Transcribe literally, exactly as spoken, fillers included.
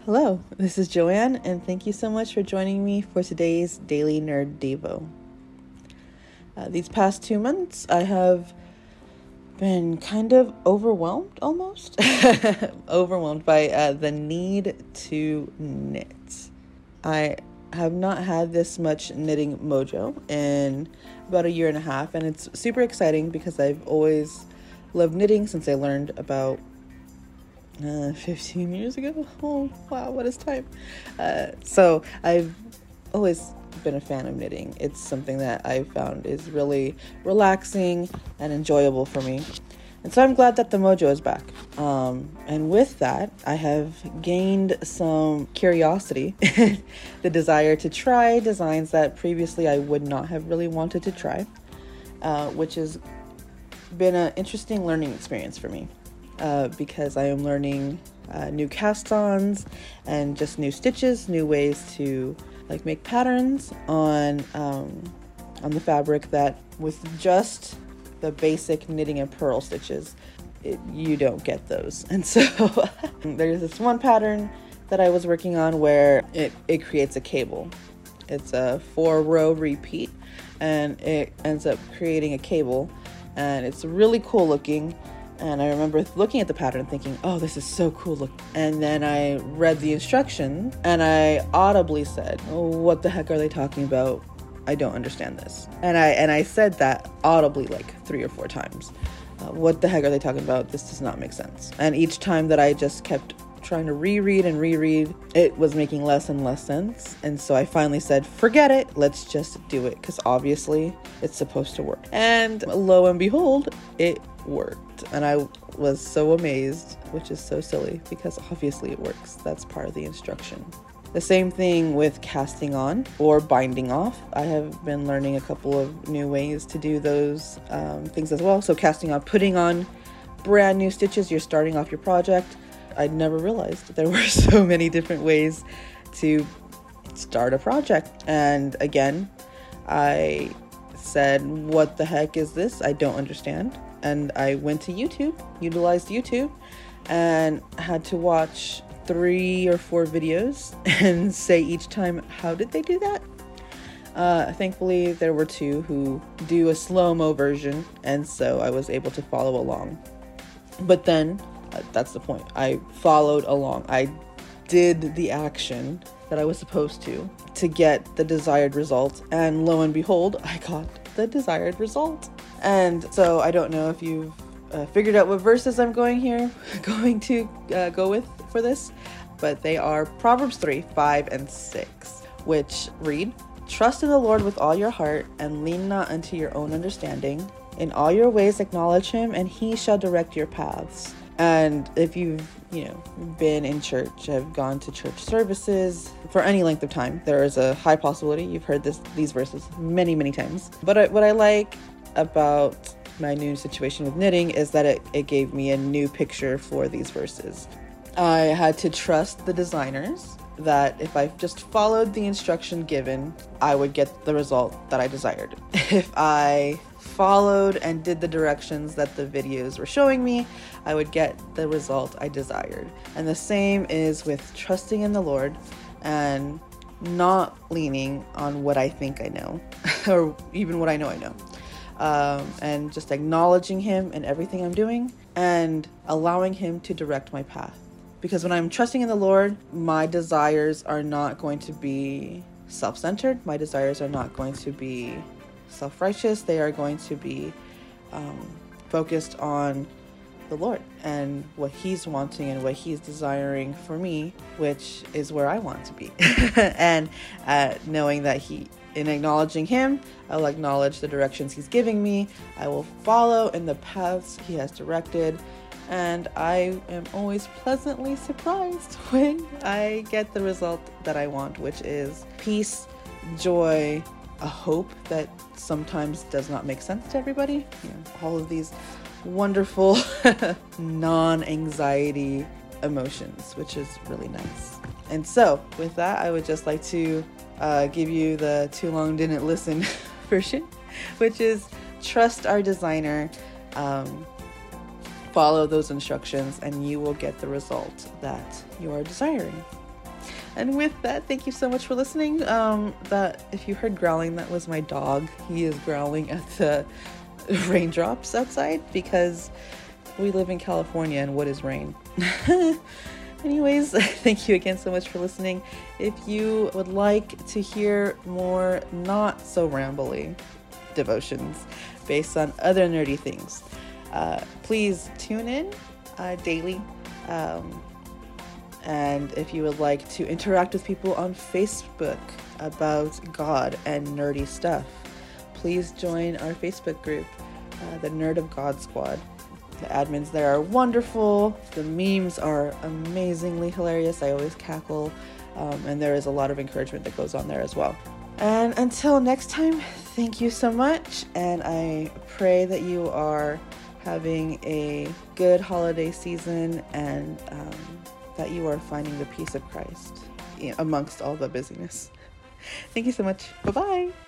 Hello, this is Joanne, and thank you so much for joining me for today's Daily Nerd Devo. Uh, these past two months, I have been kind of overwhelmed, almost, overwhelmed by uh, the need to knit. I have not had this much knitting mojo in about a year and a half, and it's super exciting because I've always loved knitting since I learned about Uh, fifteen years ago. Oh, wow, what is time? Uh, so I've always been a fan of knitting. It's something that I found is really relaxing and enjoyable for me. And so I'm glad that the mojo is back. Um, and with that, I have gained some curiosity, the desire to try designs that previously I would not have really wanted to try, uh, which has been an interesting learning experience for me. Uh, because I am learning uh, new cast-ons and just new stitches, new ways to like make patterns on um, on the fabric that with just the basic knitting and purl stitches, it, you don't get those. And so there's this one pattern that I was working on where it, it creates a cable. It's a four row repeat and it ends up creating a cable, and it's really cool looking. And I remember looking at the pattern thinking, oh, this is so cool. Look. And then I read the instruction and I audibly said, oh, what the heck are they talking about? I don't understand this. And I and I said that audibly like three or four times. Uh, what the heck are they talking about? This does not make sense. And each time that I just kept trying to reread and reread, it was making less and less sense. And so I finally said, forget it. Let's just do it, because obviously it's supposed to work. And lo and behold, it worked. And I was so amazed, which is so silly because obviously it works. That's part of the instruction. The same thing with casting on or binding off. I have been learning a couple of new ways to do those um, things as well. So casting on, putting on brand new stitches, you're starting off your project. I never realized there were so many different ways to start a project. And again, I said, what the heck is this? I don't understand. And I went to YouTube, utilized YouTube, and had to watch three or four videos and say each time, how did they do that? Uh, thankfully, there were two who do a slow-mo version, and so I was able to follow along. But then, uh, that's the point. I followed along. I did the action that I was supposed to to get the desired result, and lo and behold, I got the desired result. And so I don't know if you've uh, figured out what verses I'm going here, going to uh, go with for this, but they are Proverbs three, five, and six, which read, trust in the Lord with all your heart and lean not unto your own understanding. In all your ways acknowledge him, and he shall direct your paths. And if you've, you know, been in church, have gone to church services for any length of time, there is a high possibility you've heard this these verses many, many times. But I, what I like about my new situation with knitting is that it, it gave me a new picture for these verses. I had to trust the designers that if I just followed the instruction given, I would get the result that I desired. If I followed and did the directions that the videos were showing me, I would get the result I desired. And the same is with trusting in the Lord and not leaning on what I think I know or even what I know I know. Um, and just acknowledging him in everything I'm doing and allowing him to direct my path. Because when I'm trusting in the Lord, my desires are not going to be self-centered. My desires are not going to be self-righteous. They are going to be um, focused on the Lord and what he's wanting and what he's desiring for me, which is where I want to be. And uh, knowing that he, in acknowledging him, I'll acknowledge the directions he's giving me. I will follow in the paths he has directed. And I am always pleasantly surprised when I get the result that I want, which is peace, joy, a hope that sometimes does not make sense to everybody. You know, all of these wonderful non-anxiety emotions, which is really nice. And so with that, I would just like to uh, give you the too long didn't listen version, which is trust our designer, um, follow those instructions, and you will get the result that you are desiring. And with that, thank you so much for listening. Um, that if you heard growling, that was my dog. He is growling at the raindrops outside because we live in California and what is rain? Anyways, thank you again so much for listening. If you would like to hear more not so rambly devotions based on other nerdy things, uh, please tune in uh, daily. Um, and if you would like to interact with people on Facebook about God and nerdy stuff, please join our Facebook group, uh, the Nerd of God Squad. The admins there are wonderful. The memes are amazingly hilarious. I always cackle. Um, and there is a lot of encouragement that goes on there as well. And until next time, thank you so much. And I pray that you are having a good holiday season and um, that you are finding the peace of Christ amongst all the busyness. Thank you so much. Bye-bye.